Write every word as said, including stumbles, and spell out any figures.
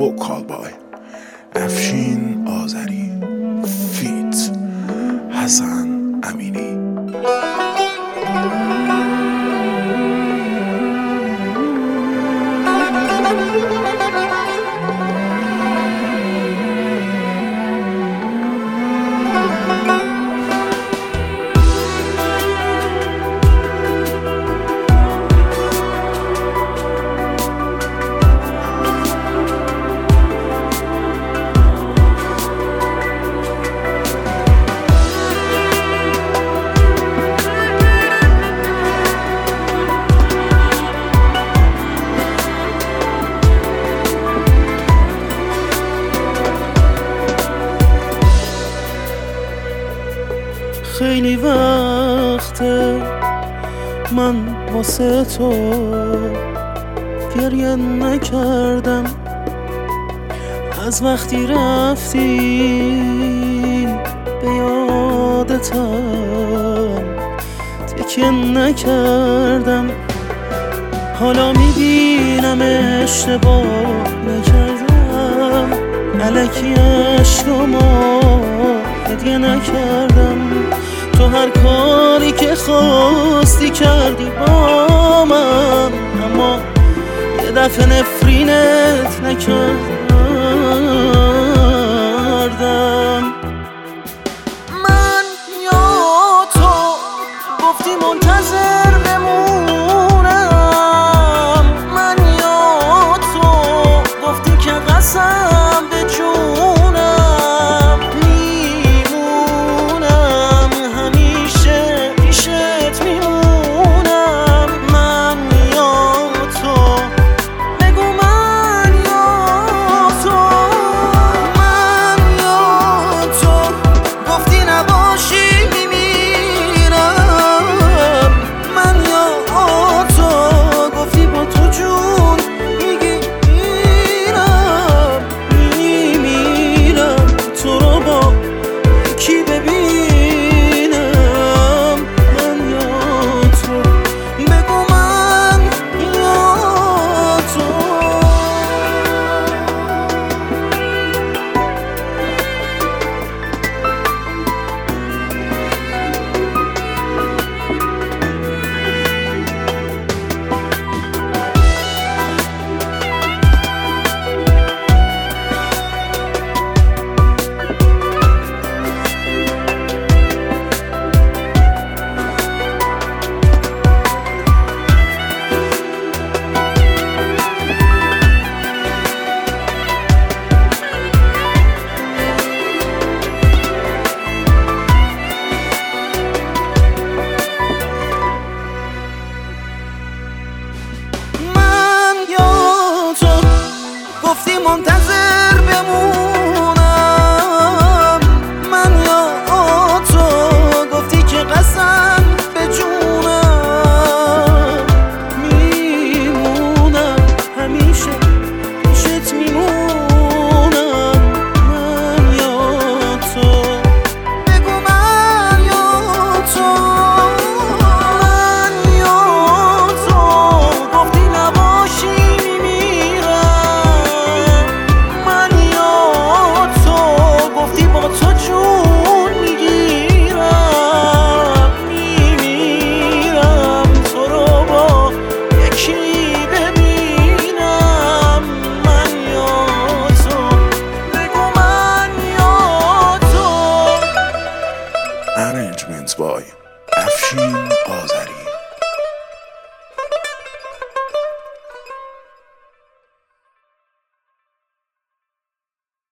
vocal by افشین آذری فیت حسن امینی. خیلی وقته من واسه تو گریه نکردم، از وقتی رفتی به یادتم تکیه نکردم. حالا میبینم اشتباه نکردم، الکی عشقامو هدیه نکردم. تو هر کاری که خواستی کردی با من، اما یه دفعه نفرینت نکردم. من یا تو گفتی منتظر بمونم، من یا تو گفتی که قسم به جونم میمونم، همیشه پیشت میمونم. من یا تو بگو من یا تو، من یا تو گفتی نباشی میمیرم، من یا تو گفتی با تو جون میگیرم میمیرم. تو رو با کی ببینم، من یا تو بگو من یا تو. گفتی منتظر بمونم، من یا تو گفتی که قسم به جونم میمونم، همیشه پیشت میمونم. من یا تو بگو من یا تو، من یا تو گفتی نباشی Arrangements by افشین آذری.